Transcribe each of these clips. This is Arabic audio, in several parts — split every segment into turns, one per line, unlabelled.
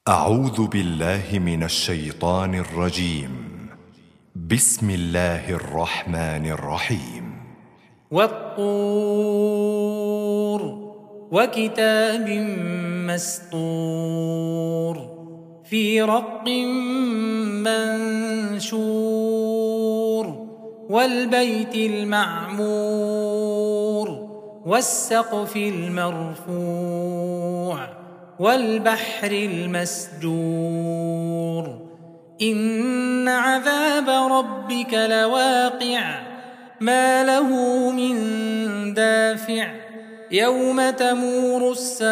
أعوذ بالله من الشيطان الرجيم. بسم الله الرحمن الرحيم.
والطور وكتاب مسطور في رق منشور والبيت المعمور والسقف المرفوع والبحر المسجور إن عذاب ربك لواقع ما له من دافع يوم تمور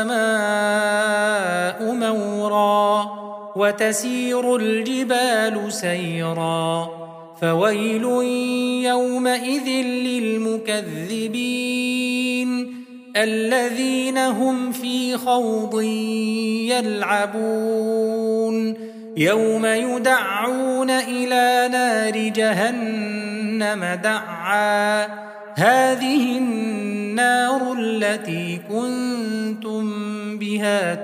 السماء مورا وتسير الجبال سيرا فويل يومئذ للمكذبين الذين هم في خوض يلعبون يوم يدعون إلى نار جهنم دعا هذه النار التي كنتم بها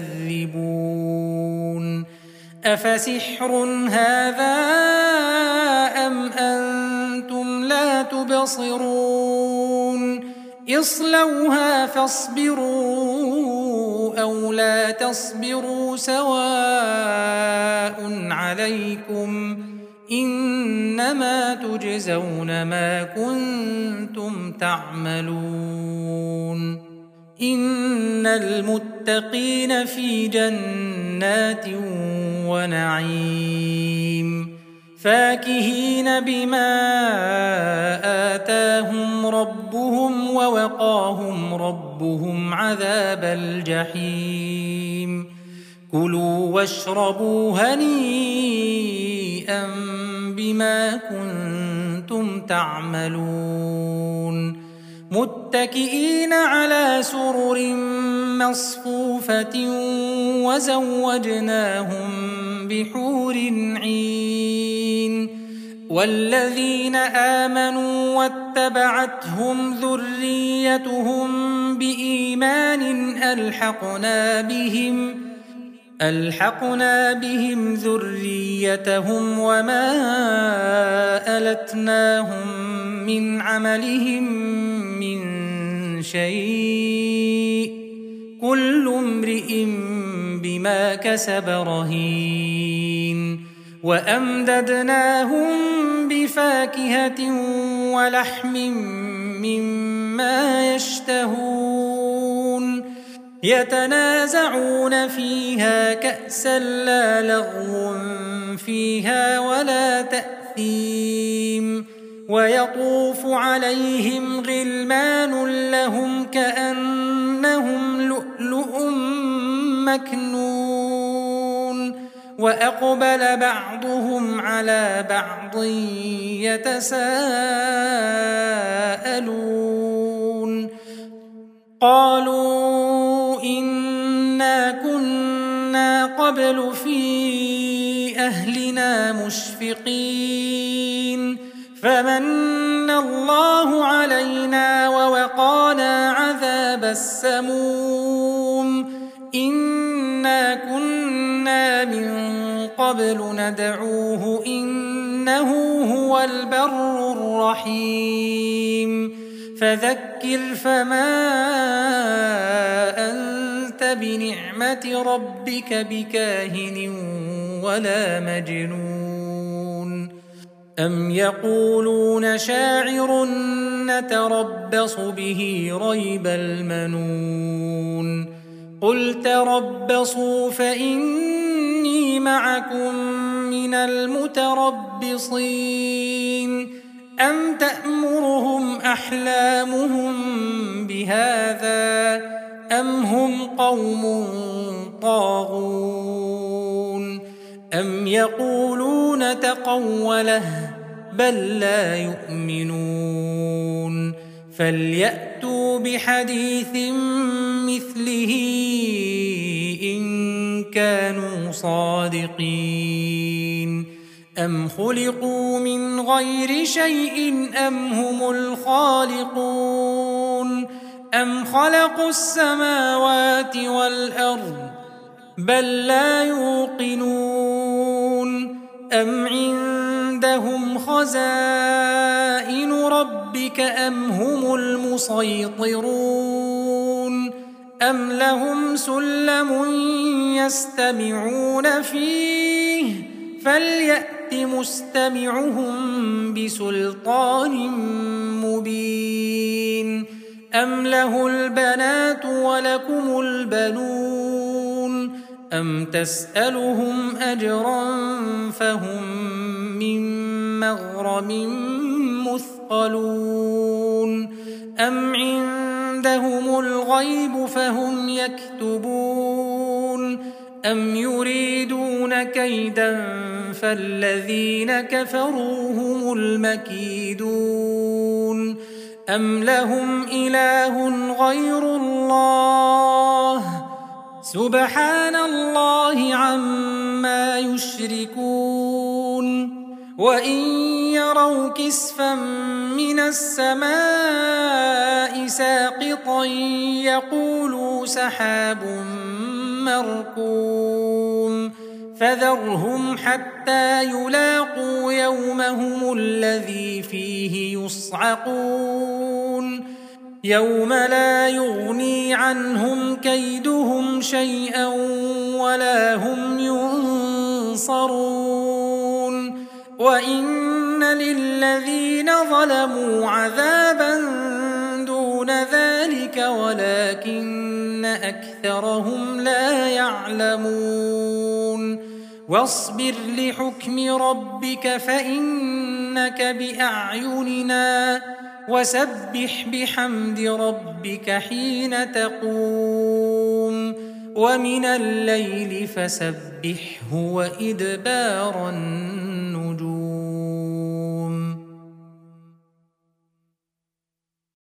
تكذبون أفسحر هذا أم أنتم لا تبصرون اصلوها فاصبروا أو لا تصبروا سواء عليكم إنما تجزون ما كنتم تعملون إن المتقين في جنات ونعيم فاكهين بما آتاهم ربهم ووقاهم ربهم عذاب الجحيم كلوا واشربوا هنيئا بما كنتم تعملون متكئين على سرر مصفوفة وزوجناهم بحور عين والذين آمنوا واتبعتهم ذريتهم بإيمان ألحقنا بهم ذريتهم وما ألتناهم من عملهم من شيء كل امرئ بما كسب رهين وأمددناهم بفاكهة ولحم مما يشتهون يتنازعون فيها كأسا لا لغو فيها ولا تأثيم ويطوف عليهم غلمان لهم كأنهم لؤلؤ مكنون وأقبل بعضهم على بعض يتساءلون قالوا إنا كنا قبل في أهلنا مشفقين فمن الله علينا ووقانا عذاب السموم إنا كنا من قبل ندعوه إنه هو البر الرحيم فذكر فما أنت بنعمة ربك بكاهن ولا مجنون أم يقولون شاعر نتربص به ريب المنون قل تربصوا فإني معكم من المتربصين أم تأمرهم أحلامهم بهذا أم هم قوم طاغون أم يقولون تقوله بل لا يؤمنون فليأتوا بحديث مثله إن كانوا صادقين أم خلقوا من غير شيء أم هم الخالقون أم خلقوا السماوات والأرض بل لا يوقنون أم عندهم خزائن ربك أم هم المسيطرون أم لهم سلم يستمعون فيه فليأت مستمعهم بسلطان مبين أم له البنات ولكم البنون أم تسألهم أجرا فهم من مغرم مثقلون أم عندهم الغيب فهم يكتبون أم يريدون كيدا فالذين كفروا هم المكيدون أم لهم إله غير الله سبحان الله عما يشركون وإن يروا كسفا من السماء ساقطا يقولوا سحاب مركوم فذرهم حتى يلاقوا يومهم الذي فيه يصعقون يوم لا يغني عنهم كيدهم شيئا ولا هم ينصرون وإن للذين ظلموا عذابا دون ذلك ولكن أكثرهم لا يعلمون واصبر لحكم ربك فإنك بأعيننا وسبح بحمد ربك حين تقوم ومن الليل فسبحه وإدبار النجوم